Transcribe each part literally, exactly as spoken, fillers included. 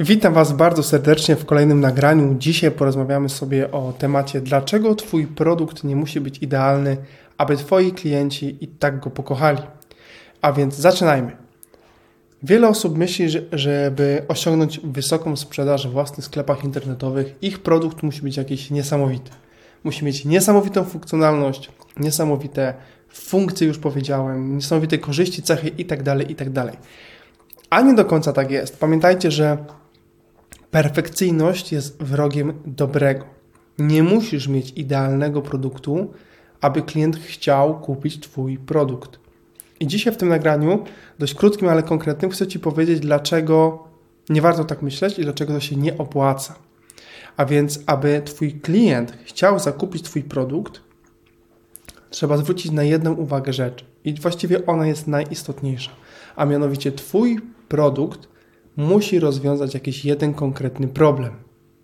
Witam Was bardzo serdecznie w kolejnym nagraniu. Dzisiaj porozmawiamy sobie o temacie, dlaczego Twój produkt nie musi być idealny, aby Twoi klienci i tak go pokochali. A więc zaczynajmy. Wiele osób myśli, że żeby osiągnąć wysoką sprzedaż w własnych sklepach internetowych, ich produkt musi być jakiś niesamowity. Musi mieć niesamowitą funkcjonalność, niesamowite funkcje, już powiedziałem, niesamowite korzyści, cechy itd., itd. A nie do końca tak jest. Pamiętajcie, że perfekcyjność jest wrogiem dobrego. Nie musisz mieć idealnego produktu, aby klient chciał kupić Twój produkt. I dzisiaj w tym nagraniu, dość krótkim, ale konkretnym, chcę Ci powiedzieć, dlaczego nie warto tak myśleć i dlaczego to się nie opłaca. A więc, aby Twój klient chciał zakupić Twój produkt, trzeba zwrócić na jedną uwagę rzecz. I właściwie ona jest najistotniejsza. A mianowicie Twój produkt musi rozwiązać jakiś jeden konkretny problem.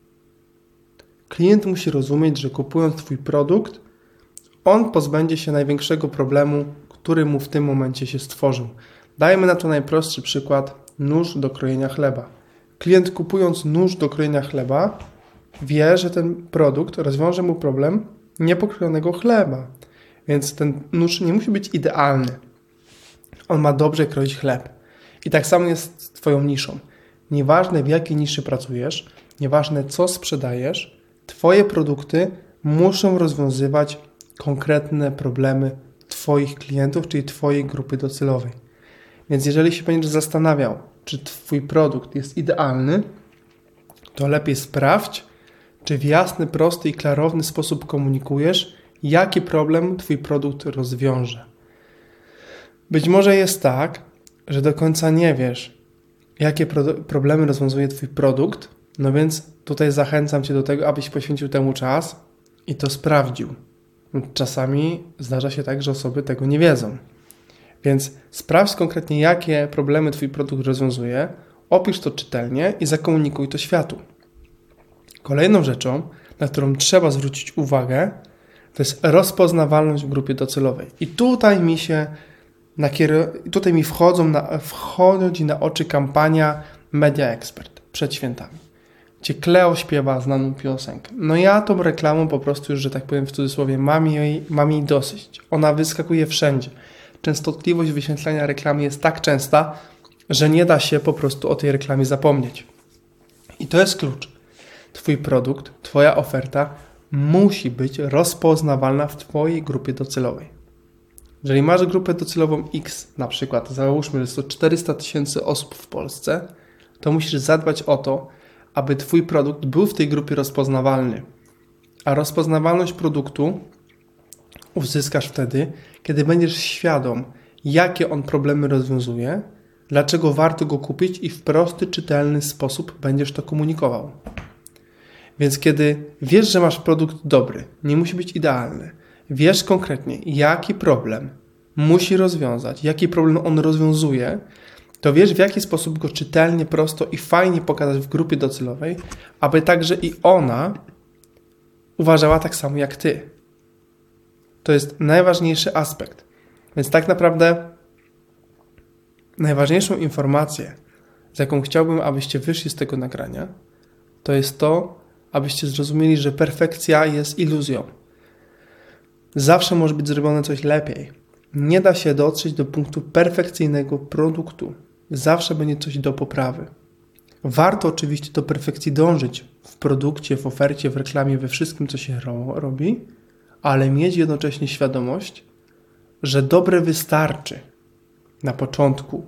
Klient musi rozumieć, że kupując Twój produkt, on pozbędzie się największego problemu, który mu w tym momencie się stworzył. Dajmy na to najprostszy przykład, nóż do krojenia chleba. Klient kupując nóż do krojenia chleba wie, że ten produkt rozwiąże mu problem niepokrojonego chleba. Więc ten nóż nie musi być idealny. On ma dobrze kroić chleb. I tak samo jest z Twoją niszą. Nieważne w jakiej niszy pracujesz, nieważne co sprzedajesz, Twoje produkty muszą rozwiązywać konkretne problemy Twoich klientów, czyli Twojej grupy docelowej. Więc jeżeli się będziesz zastanawiał, czy Twój produkt jest idealny, to lepiej sprawdź, czy w jasny, prosty i klarowny sposób komunikujesz, jaki problem Twój produkt rozwiąże. Być może jest tak, że do końca nie wiesz, jakie pro- problemy rozwiązuje Twój produkt, no więc tutaj zachęcam Cię do tego, abyś poświęcił temu czas i to sprawdził. Czasami zdarza się tak, że osoby tego nie wiedzą. Więc sprawdź konkretnie, jakie problemy Twój produkt rozwiązuje, opisz to czytelnie i zakomunikuj to światu. Kolejną rzeczą, na którą trzeba zwrócić uwagę, to jest rozpoznawalność w grupie docelowej. I tutaj mi się Nakier- Tutaj mi wchodzą na, wchodzi na oczy kampania Media Expert przed świętami, gdzie Kleo śpiewa znaną piosenkę. No ja tą reklamą po prostu już, że tak powiem w cudzysłowie, mam jej, mam jej dosyć. Ona wyskakuje wszędzie. Częstotliwość wyświetlania reklamy jest tak częsta, że nie da się po prostu o tej reklamie zapomnieć. I to jest klucz. Twój produkt, Twoja oferta musi być rozpoznawalna w Twojej grupie docelowej. Jeżeli masz grupę docelową X, na przykład, załóżmy, że jest to czterysta tysięcy osób w Polsce, to musisz zadbać o to, aby Twój produkt był w tej grupie rozpoznawalny. A rozpoznawalność produktu uzyskasz wtedy, kiedy będziesz świadom, jakie on problemy rozwiązuje, dlaczego warto go kupić i w prosty, czytelny sposób będziesz to komunikował. Więc kiedy wiesz, że masz produkt dobry, nie musi być idealny, wiesz konkretnie, jaki problem musi rozwiązać, jaki problem on rozwiązuje, to wiesz, w jaki sposób go czytelnie, prosto i fajnie pokazać w grupie docelowej, aby także i ona uważała tak samo jak Ty. To jest najważniejszy aspekt. Więc tak naprawdę najważniejszą informację, z jaką chciałbym, abyście wyszli z tego nagrania, to jest to, abyście zrozumieli, że perfekcja jest iluzją. Zawsze może być zrobione coś lepiej. Nie da się dotrzeć do punktu perfekcyjnego produktu. Zawsze będzie coś do poprawy. Warto oczywiście do perfekcji dążyć w produkcie, w ofercie, w reklamie, we wszystkim, co się ro- robi, ale mieć jednocześnie świadomość, że dobre wystarczy na początku.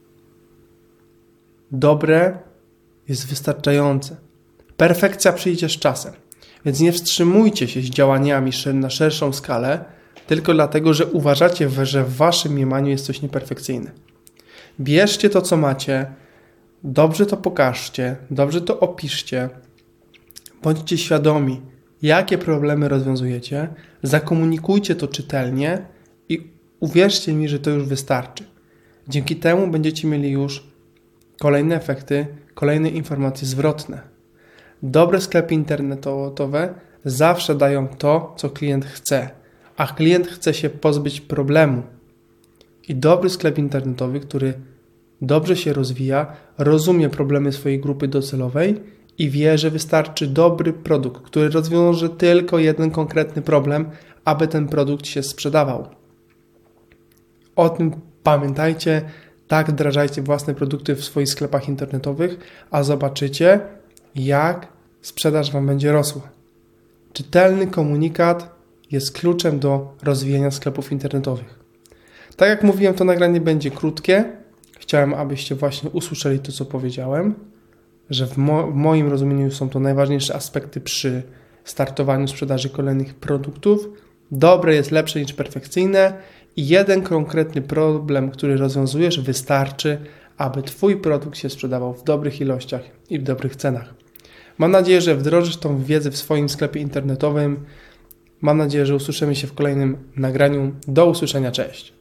Dobre jest wystarczające. Perfekcja przyjdzie z czasem. Więc nie wstrzymujcie się z działaniami na szerszą skalę, tylko dlatego, że uważacie, że w waszym mniemaniu jest coś nieperfekcyjne. Bierzcie to, co macie, dobrze to pokażcie, dobrze to opiszcie, bądźcie świadomi, jakie problemy rozwiązujecie, zakomunikujcie to czytelnie i uwierzcie mi, że to już wystarczy. Dzięki temu będziecie mieli już kolejne efekty, kolejne informacje zwrotne. Dobre sklepy internetowe zawsze dają to, co klient chce, a klient chce się pozbyć problemu. I dobry sklep internetowy, który dobrze się rozwija, rozumie problemy swojej grupy docelowej i wie, że wystarczy dobry produkt, który rozwiąże tylko jeden konkretny problem, aby ten produkt się sprzedawał. O tym pamiętajcie, tak wdrażajcie własne produkty w swoich sklepach internetowych, a zobaczycie, jak sprzedaż Wam będzie rosła. Czytelny komunikat jest kluczem do rozwijania sklepów internetowych. Tak jak mówiłem, to nagranie będzie krótkie. Chciałem, abyście właśnie usłyszeli to, co powiedziałem, że w, mo- w moim rozumieniu są to najważniejsze aspekty przy startowaniu sprzedaży kolejnych produktów. Dobre jest lepsze niż perfekcyjne i jeden konkretny problem, który rozwiązujesz, wystarczy, aby Twój produkt się sprzedawał w dobrych ilościach i w dobrych cenach. Mam nadzieję, że wdrożysz tą wiedzę w swoim sklepie internetowym. Mam nadzieję, że usłyszymy się w kolejnym nagraniu. Do usłyszenia, cześć!